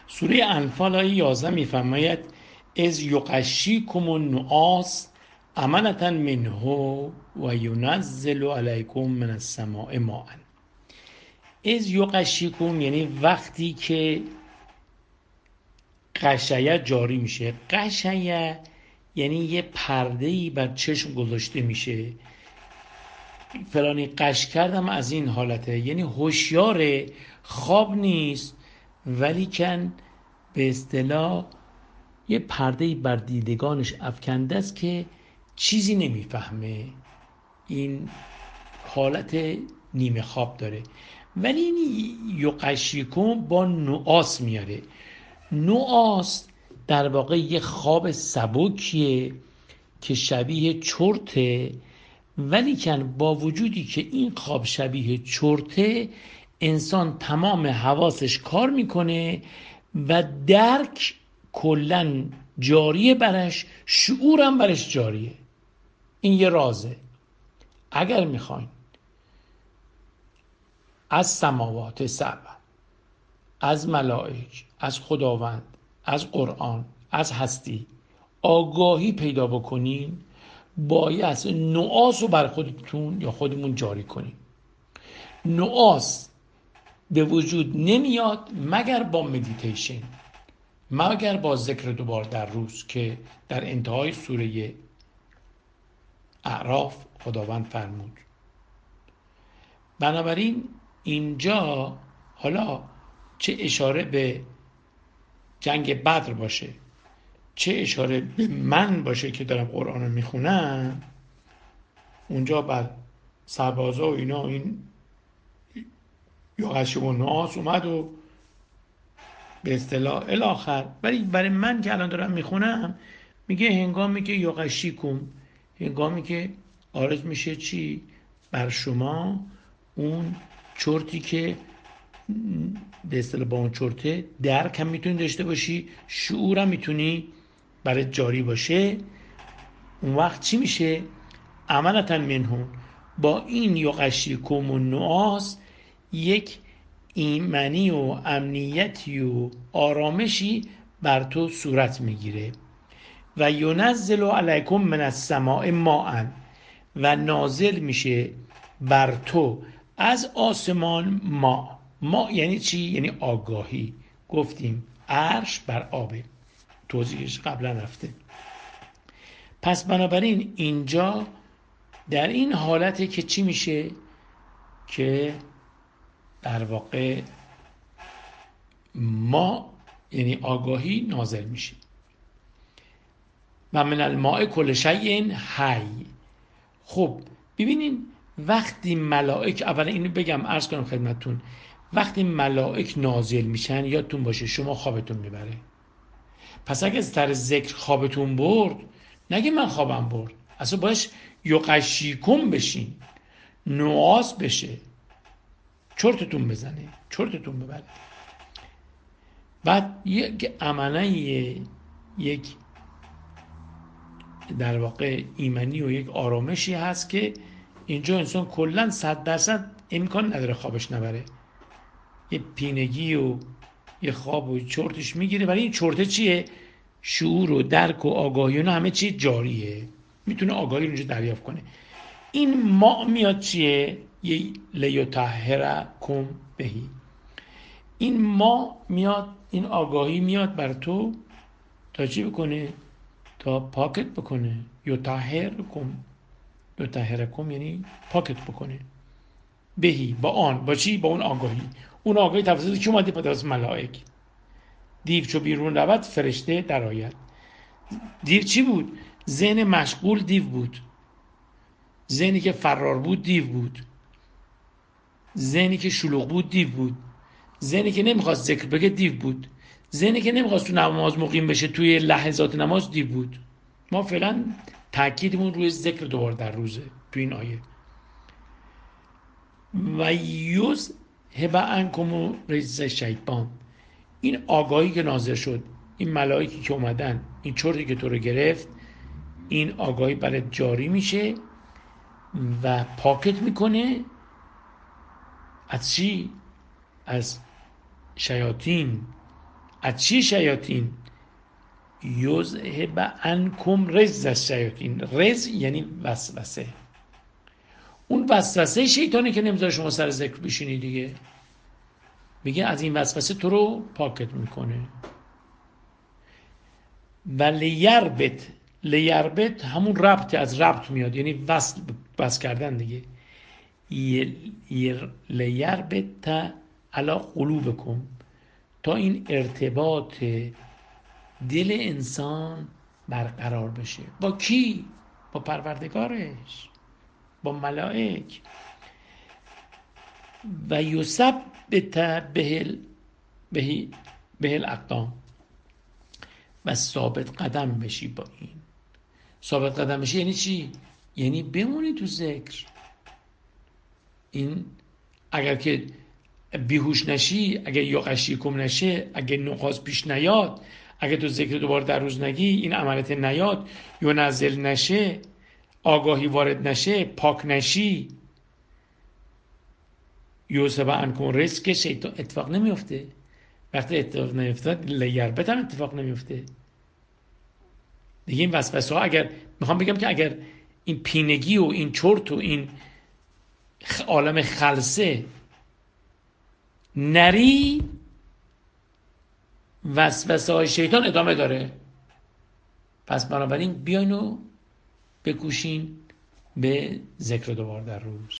سوره انفال آیه 11 میفرماید از یغشیکم النعاس امنة منه و ینزل علیکم من السماء ماء. از یغشیکم یعنی وقتی که غشیه جاری میشه. غشیه یعنی یه پرده‌ای بر چشم گذاشته میشه، فلانی قش کردم از این حالته، یعنی هوشیار، خواب نیست ولیکن به اصطلاح یه پرده‌ای بر دیدگانش افکنده است که چیزی نمیفهمه، این حالت نیمه خواب داره. ولی این یقشیکم با نعاس میاره. نعاس در واقع یه خواب سبکیه که شبیه چرته، ولیکن با وجودی که این خواب شبیه چرته، انسان تمام حواسش کار میکنه و درک کلن جاریه برش، شعورم برش جاریه. این یه رازه. اگر میخواین از سماوات سبع، از ملائک، از خداوند، از قرآن، از هستی آگاهی پیدا بکنین، باید نعاس رو بر خودتون یا خودمون جاری کنین. نعاس به وجود نمیاد مگر با مدیتیشن، مگر با ذکر دوبار در روز که در انتهای سوره اعراف خداوند فرمود. بنابراین اینجا حالا چه اشاره به جنگ بدر باشه، چه اشاره به من باشه که دارم قرآن رو میخونم، اونجا بر سربازا و اینا این یغشیکم النعاس اومد و به اصطلاح الاخر. ولی برای من که الان دارم میخونم میگه هنگامی که یغشیکم، هنگامی که عارض میشه چی؟ بر شما اون چرتی که به اصطلاح با اون چرته درک هم میتونی داشته باشی، شعور هم میتونی برای جاری باشه. اون وقت چی میشه؟ امنة منهم، با این یغشیکم النعاس یک ایمنی و امنیتی و آرامشی بر تو صورت میگیره. و ینزل علیکم من السماء ماء، و نازل میشه بر تو از آسمان ما. ما یعنی چی؟ یعنی آگاهی. گفتیم عرش بر آبه، توضیحش قبلا رفته. پس بنابراین اینجا در این حالته که چی میشه؟ که در واقع ما یعنی آگاهی نازل میشه. و من الماء کل شیء حی. خب ببینین وقتی ملائک، اولا اینو بگم عرض کنم خدمتتون، وقتی ملائک نازل میشن یادتون باشه شما خوابتون میبره. پس اگه از طرز ذکر خوابتون برد، نگه من خوابم برد، اصلا باش یغشیکم بشین، نعاس بشه، چرتتون بزنه، چرتتون ببره. بعد یک امنه، یک در واقع ایمنی و یک آرامشی هست که اینجا انسان کلن 100% امکان نداره خوابش نبره. یه پینگی و یه خواب و چرتش میگیره، ولی این چرته چیه؟ شعور و درک و آگاهی و همه چی جاریه، میتونه آگاهی رو اینجا دریافت کنه. این ما میاد چیه؟ یه لیطهرکم بهی. این ما میاد، این آگاهی میاد بر تو تا چی بکنه؟ تا پاکت بکنه. یطهرکم، یطهرکم یعنی پاکت بکنه. بهی، با آن، با چی؟ با اون آگاهی. اون آگاهی توسط کی اومده؟ توسط ملائک. دیو چو بیرون رود فرشته در آید. دیو چی بود؟ ذهن مشغول دیو بود، ذهنی که فرار بود دیو بود، ذهنی که شلوغ بود دیو بود، ذهنی که نمیخواست ذکر بگه دیو بود، ذهنی که نمیخواست تو نماز مقیم بشه توی لحظات نماز دیو بود. ما فعلا تاکیدمون روی ذکر دوبار در روزه تو این آیه. و یوز هبه عنکم رجز شیطان. این آگاهی که نازل شد، این ملائکی که اومدن، این چرتی که تو رو گرفت، این آگاهی برای جاری میشه و پاکت میکنه از چی؟ از شیاطین، از چی شیاطین؟ یذهب عنکم رجز الشیاطین. رجز یعنی وسوسه. اون وسوسه شیطانی که نمیذاره شما سر ذکر بشینی دیگه، میگه از این وسوسه تو رو پاکت میکنه. و لیربط همون ربط، از ربط میاد، یعنی وصل کردن دیگه. لیربط علی قلوبکم، تا این ارتباط دل انسان برقرار بشه. با کی؟ با پروردگارش، با ملائک. و یثبت به الاقدام، و ثابت قدم بشی. با این ثابت قدم بشی یعنی چی؟ یعنی بمونی تو ذکر. این اگر که بیهوش نشی، اگر یقشیکم نشه، اگر نقاص پیش نیاد، اگر تو ذکر دوباره در روز نگی، این عملت نیاد، یا نزل نشه، آگاهی وارد نشه، پاک نشی، یوسف عنکم رزق، شیطان اتفاق نمیفته. وقتی اتفاق نمیفته لیربط هم اتفاق نمیفته دیگه. این وسوسه ها، اگر میخوام بگم که اگر این پینگی و این چرت و این عالم خلسه نری، وسوسه های شیطان ادامه داره. پس بنابراین بیاین و بکوشین به ذکر دوبار در روز.